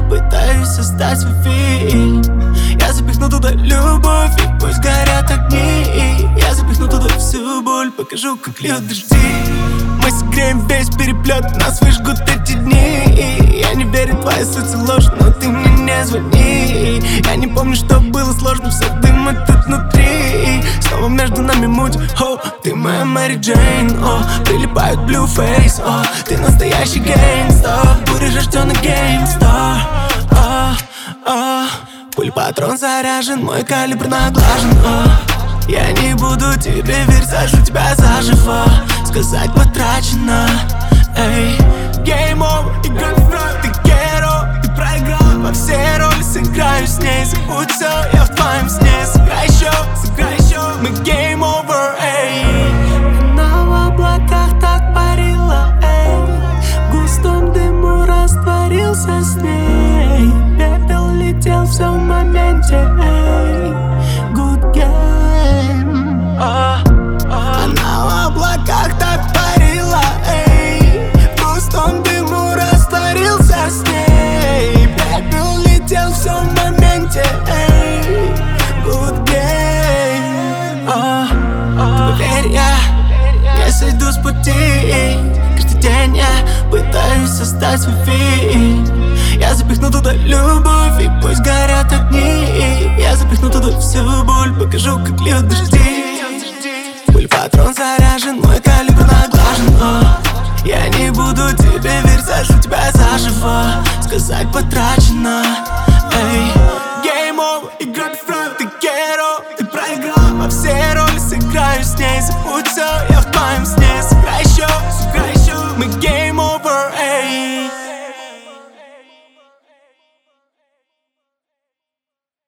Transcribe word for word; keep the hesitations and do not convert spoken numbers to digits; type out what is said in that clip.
пытаюсь создать свой фильм. Я запихну туда любовь, и пусть горят огни. Я запихну туда всю боль, покажу, как льют дожди. Мы согреем весь переплет, нас выжгут эти дни. Я не верю, твоя суть ложь, но ты мне не звони. Я не помню, что было сложно, все дым тут внутри. Снова между нами муть, о, ты моя Мэри Джейн, о, прилипают блюфейс, о, ты настоящий гейнгстер. Буря рожденный гейнгстер, о, о. Пуль-патрон заряжен, мой калибр наглажен, о. Я не буду тебе верить, сожру тебя заживо. Сказать потрачено, эй. Game over, игра в кровь, ты геро. Ты проиграл во все роли, сыграю с ней. Забудь все, я в твоем сне. Сыграй еще, сыграй еще. Мы game over, эй. Она в облаках так парила, эй. В густом дыму растворился с ней. Пепел летел, все в моменте, эй. Good game. а, а. Она в облаках так парила, эй. В густом дыму растворился с ней. Пепел летел, все в моменте, эй. Good game. а, а. Поверь, я не сойду с пути. Каждый день я пытаюсь создать свой фильм. Я запихну туда любовь, и пусть горят огни. Я запихну туда всю боль, покажу, как льют дожди. Пуль-патрон заряжен, мой калибр наглажен, о. Я не буду тебе верить, сожру тебя заживо. Сказать потрачено, эй. Game over, игра в кровь, ты геро. Ты проиграл во все роли, сыграю с ней. Забудь все, я в твоем сне.